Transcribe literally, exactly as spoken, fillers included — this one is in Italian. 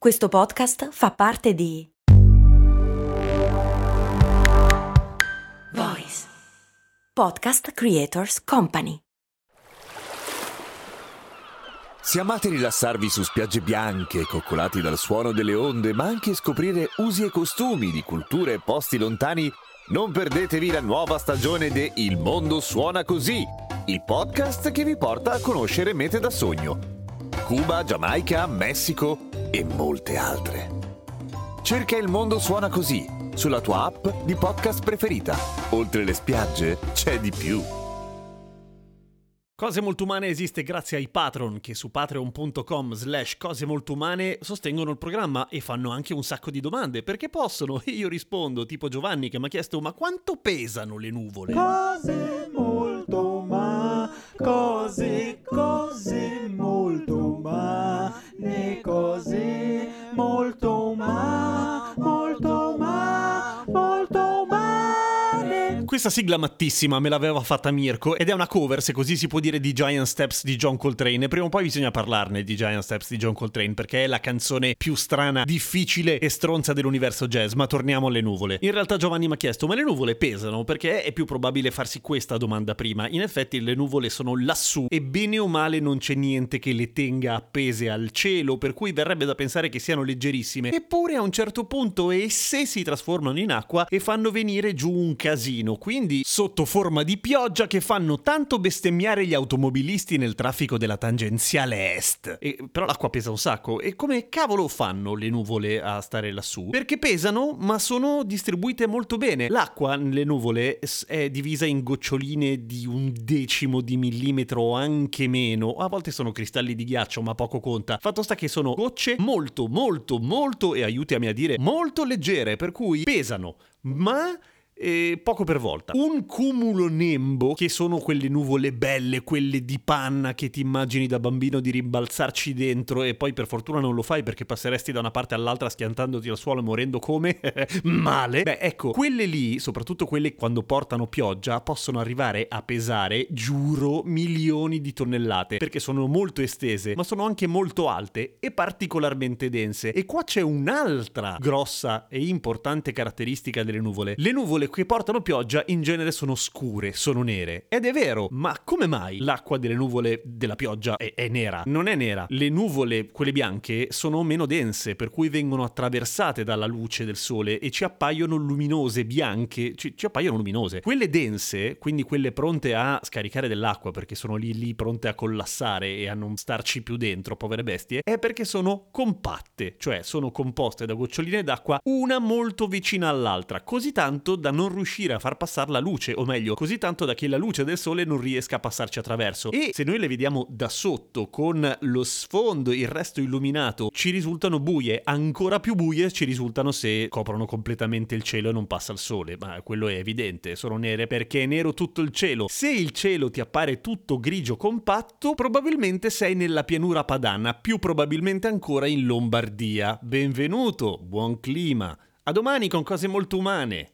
Questo podcast fa parte di Voice Podcast Creators Company. Se amate rilassarvi su spiagge bianche, coccolati dal suono delle onde, ma anche scoprire usi e costumi di culture e posti lontani, non perdetevi la nuova stagione de Il mondo suona così, il podcast che vi porta a conoscere mete da sogno. Cuba, Giamaica, Messico e molte altre. Cerca Il mondo suona così sulla tua app di podcast preferita. Oltre le spiagge c'è di più. Cose Molto Umane esiste grazie ai patron che su patreon.com slash cose molto umane sostengono il programma e fanno anche un sacco di domande perché possono. Io rispondo, tipo Giovanni che mi ha chiesto: ma quanto pesano le nuvole? Cose molto umane, cose, cose molto umane, cose molto umane, molto umane, molto umane. Questa sigla mattissima me l'aveva fatta Mirko ed è una cover, se così si può dire, di Giant Steps di John Coltrane, e prima o poi bisogna parlarne di Giant Steps di John Coltrane perché è la canzone più strana, difficile e stronza dell'universo jazz. Ma torniamo alle nuvole. In realtà Giovanni mi ha chiesto: ma le nuvole pesano? Perché è più probabile farsi questa domanda prima. In effetti le nuvole sono lassù e bene o male non c'è niente che le tenga appese al cielo, per cui verrebbe da pensare che siano leggerissime. Eppure a un certo punto esse si trasformano in acqua e fanno venire giù un casino, quindi sotto forma di pioggia, che fanno tanto bestemmiare gli automobilisti nel traffico della tangenziale est. E, però l'acqua pesa un sacco. E come cavolo fanno le nuvole a stare lassù? Perché pesano, ma sono distribuite molto bene. L'acqua nelle nuvole è divisa in goccioline di un decimo di millimetro o anche meno. A volte sono cristalli di ghiaccio, ma poco conta. Fatto sta che sono gocce molto, molto, molto, e aiutami a dire, molto leggere, per cui pesano, ma e poco per volta. Un cumulonembo, che sono quelle nuvole belle, quelle di panna che ti immagini da bambino di rimbalzarci dentro e poi per fortuna non lo fai perché passeresti da una parte all'altra schiantandoti al suolo e morendo come male. Beh, ecco, quelle lì, soprattutto quelle quando portano pioggia, possono arrivare a pesare, giuro, milioni di tonnellate, perché sono molto estese, ma sono anche molto alte e particolarmente dense. E qua c'è un'altra grossa e importante caratteristica delle nuvole. Le nuvole che portano pioggia in genere sono scure, sono nere. Ed è vero, ma come mai l'acqua delle nuvole della pioggia è, è nera? Non è nera. Le nuvole, quelle bianche, sono meno dense, per cui vengono attraversate dalla luce del sole e ci appaiono luminose, bianche, ci, ci appaiono luminose. Quelle dense, quindi quelle pronte a scaricare dell'acqua perché sono lì lì pronte a collassare e a non starci più dentro, povere bestie, è perché sono compatte, cioè sono composte da goccioline d'acqua una molto vicina all'altra, così tanto da non riuscire a far passare la luce, o meglio, così tanto da che la luce del sole non riesca a passarci attraverso. E se noi le vediamo da sotto con lo sfondo, il resto illuminato, ci risultano buie. Ancora più buie ci risultano se coprono completamente il cielo e non passa il sole, ma quello è evidente, sono nere perché è nero tutto il cielo. Se il cielo ti appare tutto grigio compatto, probabilmente sei nella pianura padana, più probabilmente ancora in Lombardia. Benvenuto, buon clima. A domani con Cose Molto Umane.